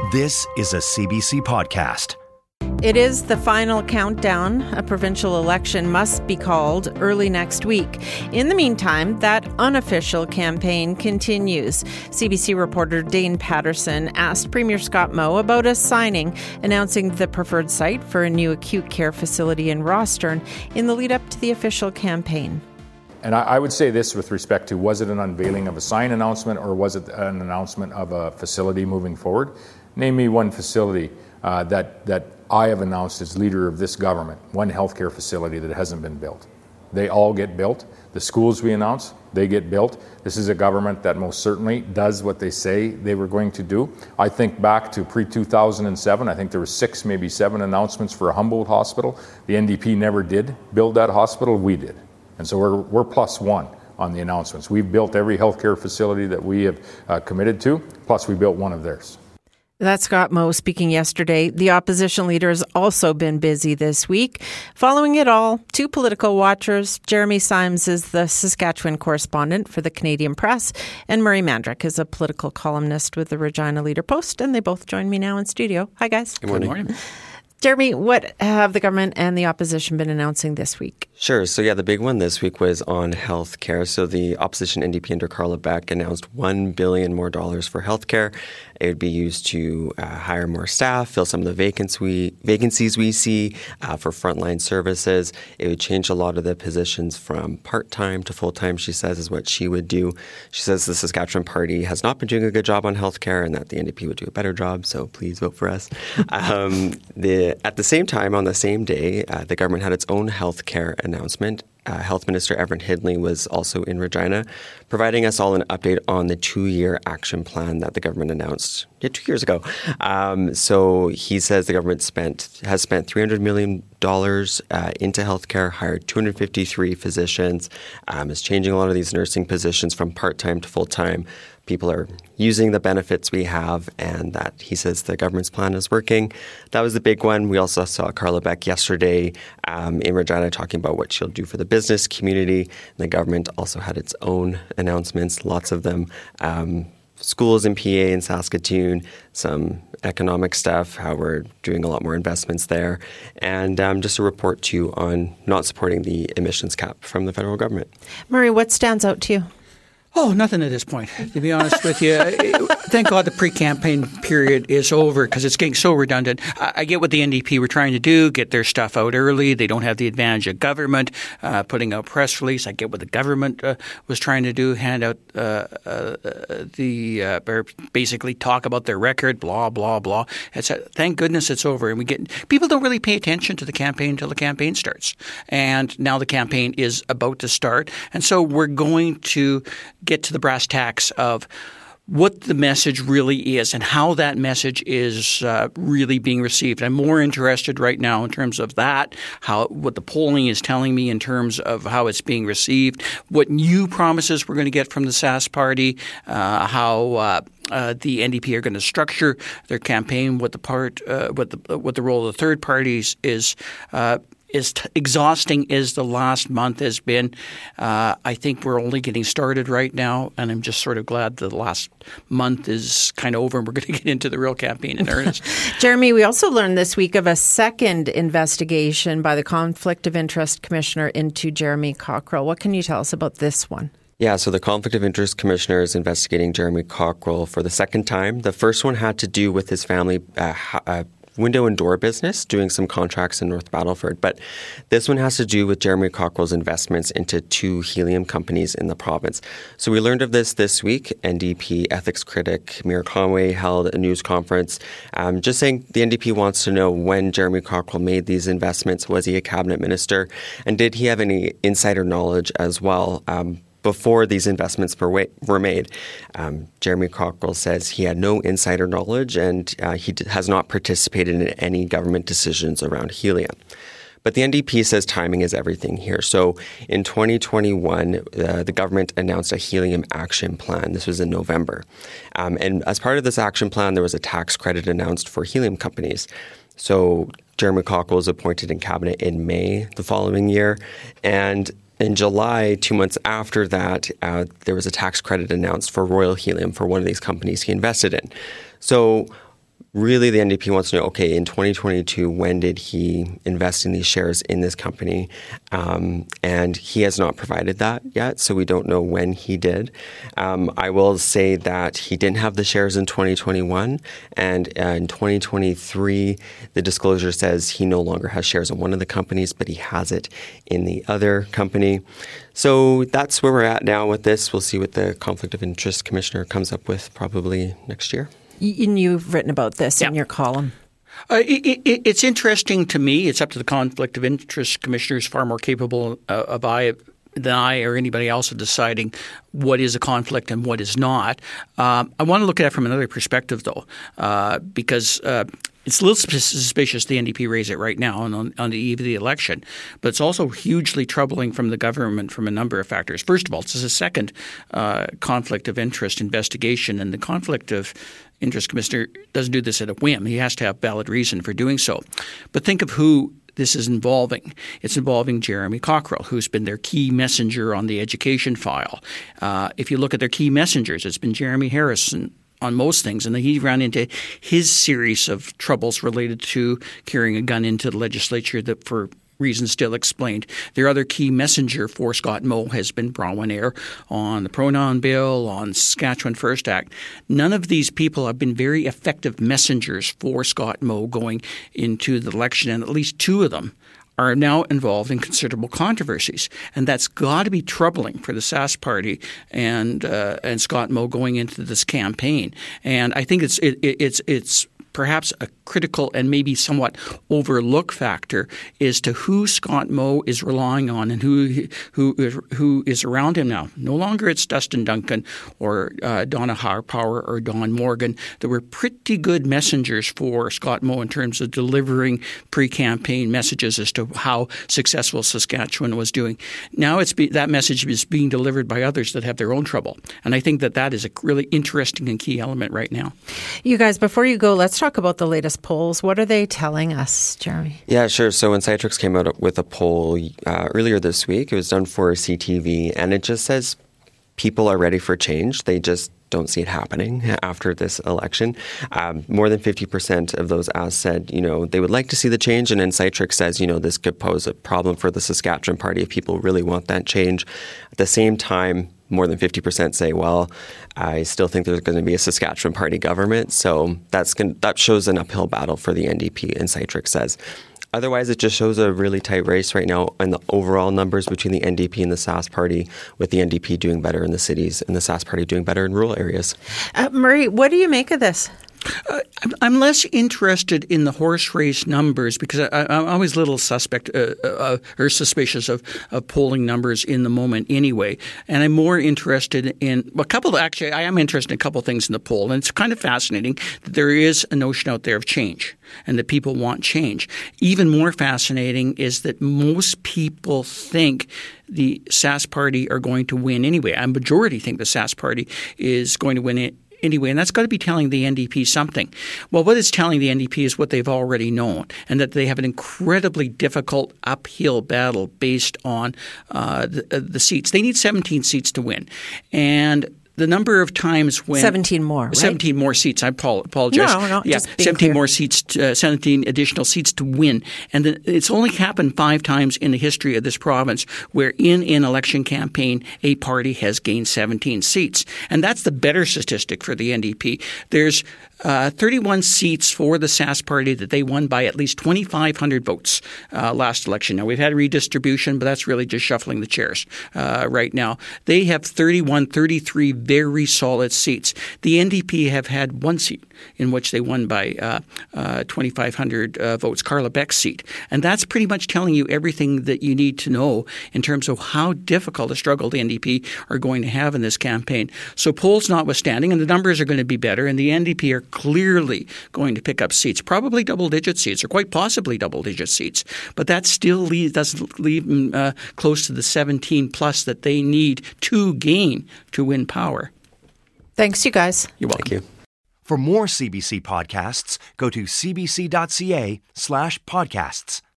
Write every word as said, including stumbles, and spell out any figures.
This is a C B C podcast. It is the final countdown. A provincial election must be called early next week. In the meantime, that unofficial campaign continues. C B C reporter Dane Patterson asked Premier Scott Moe about a signing announcing the preferred site for a new acute care facility in Rostern in the lead up to the official campaign. And I, I would say this with respect to, was it an unveiling of a sign announcement or was it an announcement of a facility moving forward? Name me one facility uh, that that I have announced as leader of this government, one healthcare facility that hasn't been built. They all get built. The schools we announce, they get built. This is a government that most certainly does what they say they were going to do. I think back to pre two thousand seven, I think there were six, maybe seven announcements for a Humboldt hospital. The N D P never did build that hospital, we did. And so we're, we're plus one on the announcements. We've built every healthcare facility that we have uh, committed to, plus we built one of theirs. That's Scott Moe speaking yesterday. The opposition leader has also been busy this week. Following it all, two political watchers. Jeremy Symes is the Saskatchewan correspondent for the Canadian Press, and Murray Mandryk is a political columnist with the Regina Leader Post, and they both join me now in studio. Hi, guys. Good morning. Good morning. Jeremy, what have the government and the opposition been announcing this week? Sure. So, yeah, the big one this week was on health care. So the opposition N D P under Carla Beck announced one billion dollars more dollars for health care. It would be used to uh, hire more staff, fill some of the vacancies we, vacancies we see uh, for frontline services. It would change a lot of the positions from part-time to full-time, she says, is what she would do. She says the Saskatchewan Party has not been doing a good job on health care and that the N D P would do a better job, so please vote for us. um, the, at the same time, on the same day, uh, the government had its own health care announcement. Uh, Health Minister Everett Hindley was also in Regina, providing us all an update on the two-year action plan that the government announced yeah, two years ago. Um, so he says the government spent has spent three hundred million dollars uh, into healthcare, hired two hundred fifty-three physicians, um, is changing a lot of these nursing positions from part-time to full-time. People are using the benefits we have, and that he says the government's plan is working. That was the big one. We also saw Carla Beck yesterday um, in Regina talking about what she'll do for the business community. And the government also had its own announcements, lots of them. Um, schools in P A and Saskatoon, some economic stuff, how we're doing a lot more investments there, and um, just a report too on not supporting the emissions cap from the federal government. Murray, what stands out to you? Oh, nothing at this point, to be honest with you. Thank God the pre-campaign period is over because it's getting so redundant. I, I get what the N D P were trying to do, get their stuff out early. They don't have the advantage of government uh, putting out press release. I get what the government uh, was trying to do, hand out uh, uh, the uh, or basically talk about their record, blah, blah, blah. It's a, thank goodness it's over. And we get people don't really pay attention to the campaign until the campaign starts. And now the campaign is about to start. And so we're going to get to the brass tacks of what the message really is and how that message is uh, really being received. I'm more interested right now in terms of that, how what the polling is telling me in terms of how it's being received, what new promises we're going to get from the Sask Party, uh, how uh, uh, the N D P are going to structure their campaign, what the part, uh, what the what the role of the third parties is. Uh, As t- exhausting as the last month has been, uh, I think we're only getting started right now, and I'm just sort of glad the last month is kind of over and we're going to get into the real campaign in earnest. Jeremy, we also learned this week of a second investigation by the Conflict of Interest Commissioner into Jeremy Cockrell. What can you tell us about this one? Yeah, so the Conflict of Interest Commissioner is investigating Jeremy Cockrell for the second time. The first one had to do with his family uh, uh, window and door business, doing some contracts in North Battleford. But this one has to do with Jeremy Cockrell's investments into two helium companies in the province. So we learned of this this week. N D P ethics critic Mira Conway held a news conference um, just saying the N D P wants to know when Jeremy Cockrell made these investments. Was he a cabinet minister? And did he have any insider knowledge as well? Um, Before these investments were made, um, Jeremy Cockrell says he had no insider knowledge and uh, he d- has not participated in any government decisions around helium. But the N D P says timing is everything here. So in twenty twenty-one, uh, the government announced a helium action plan. This was in November. Um, and as part of this action plan, there was a tax credit announced for helium companies. So Jeremy Cockrell was appointed in cabinet in May the following year. And in July, two months after that, uh, there was a tax credit announced for Royal Helium for one of these companies he invested in. So really the N D P wants to know, okay, in twenty twenty-two, when did he invest in these shares in this company? Um, and he has not provided that yet, so we don't know when he did. Um, I will say that he didn't have the shares in twenty twenty-one, and uh, in twenty twenty-three, the disclosure says he no longer has shares in one of the companies, but he has it in the other company. So that's where we're at now with this. We'll see what the Conflict of Interest Commissioner comes up with probably next year. And you've written about this yeah. in your column. Uh, it, it, it's interesting to me. It's up to the Conflict of Interest Commissioners, far more capable uh, of I than I or anybody else of deciding what is a conflict and what is not. Um, I want to look at it from another perspective, though, uh, because uh, it's a little suspicious the N D P raise it right now on, on the eve of the election, but it's also hugely troubling from the government from a number of factors. First of all, this is a second uh, conflict of interest investigation, and the conflict of interest commissioner doesn't do this at a whim. He has to have valid reason for doing so. But think of who this is involving. It's involving Jeremy Cockrell, who's been their key messenger on the education file. Uh, if you look at their key messengers, it's been Jeremy Harrison on most things, and then he ran into his series of troubles related to carrying a gun into the legislature that for reasons still explained. Their other key messenger for Scott Moe has been Bronwyn Eyre on the pronoun bill, on Saskatchewan First Act. None of these people have been very effective messengers for Scott Moe going into the election, and at least two of them are now involved in considerable controversies. And that's got to be troubling for the Sask Party and uh, and Scott Moe going into this campaign. And I think it's it, it's it's perhaps a critical and maybe somewhat overlooked factor as to who Scott Moe is relying on and who who who is around him now. No longer it's Dustin Duncan or uh, Donna Harpower or Don Morgan. There were pretty good messengers for Scott Moe in terms of delivering pre-campaign messages as to how successful Saskatchewan was doing. Now it's be, that message is being delivered by others that have their own trouble. And I think that that is a really interesting and key element right now. You guys, before you go, let's talk about the latest polls. What are they telling us, Jeremy? Yeah, sure. So Insightrix came out with a poll uh, earlier this week. It was done for C T V, and it just says people are ready for change. They just don't see it happening after this election. Um, more than fifty percent of those asked said, you know, they would like to see the change. And Insightrix says, you know, this could pose a problem for the Saskatchewan Party if people really want that change. At the same time, more than fifty percent say, well, I still think there's going to be a Saskatchewan Party government. So that's going, that shows an uphill battle for the N D P, Insightrix says. Otherwise, it just shows a really tight race right now in the overall numbers between the N D P and the Sask Party, with the N D P doing better in the cities and the Sask Party doing better in rural areas. Uh, Murray, what do you make of this? Uh, I'm less interested in the horse race numbers because I, I'm always a little suspect uh, uh, or suspicious of, of polling numbers in the moment anyway. And I'm more interested in well, a couple of, actually, I am interested in a couple of things in the poll. And it's kind of fascinating that there is a notion out there of change and that people want change. Even more fascinating is that most people think the Sask Party are going to win anyway. A majority think the Sask Party is going to win it anyway, and that's got to be telling the N D P something. Well, what it's telling the N D P is what they've already known, and that they have an incredibly difficult uphill battle based on uh, the, uh, the seats. They need seventeen seats to win, and the number of times when seventeen more, right? seventeen more seats. I apologize. No, no, yeah, just being seventeen clear. more seats, uh, seventeen additional seats to win, and the, it's only happened five times in the history of this province where, in an election campaign, a party has gained seventeen seats, and that's the better statistic for the N D P. There's uh, thirty-one seats for the Sask Party that they won by at least twenty-five hundred votes uh, last election. Now we've had redistribution, but that's really just shuffling the chairs uh, right now. They have thirty-one, thirty-three very solid seats. The N D P have had one seat in which they won by uh, uh, twenty-five hundred uh, votes, Carla Beck's seat. And that's pretty much telling you everything that you need to know in terms of how difficult a struggle the N D P are going to have in this campaign. So polls notwithstanding, and the numbers are going to be better, and the N D P are clearly going to pick up seats, probably double-digit seats or quite possibly double-digit seats. But that still leave, doesn't leave them uh, close to the seventeen plus that they need to gain to win power. Thanks, you guys. You're welcome. Thank you. For more C B C podcasts, go to cbc.ca slash podcasts.